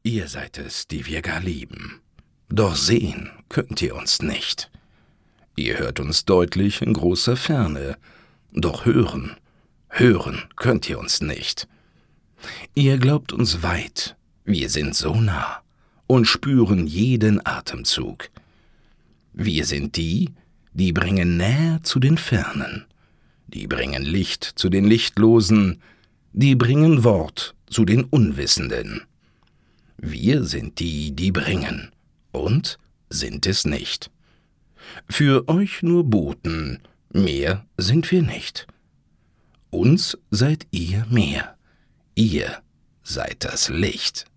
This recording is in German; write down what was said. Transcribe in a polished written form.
Ihr seid es, die wir gar lieben. Doch sehen könnt ihr uns nicht. Ihr hört uns deutlich in großer Ferne, doch hören könnt ihr uns nicht. Ihr glaubt uns weit, wir sind so nah und spüren jeden Atemzug. Wir sind die, die bringen näher zu den Fernen, die bringen Licht zu den Lichtlosen, die bringen Wort zu den Unwissenden. Wir sind die, die bringen, und sind es nicht. Für euch nur Boten, mehr sind wir nicht. Uns seid ihr mehr, ihr seid das Licht.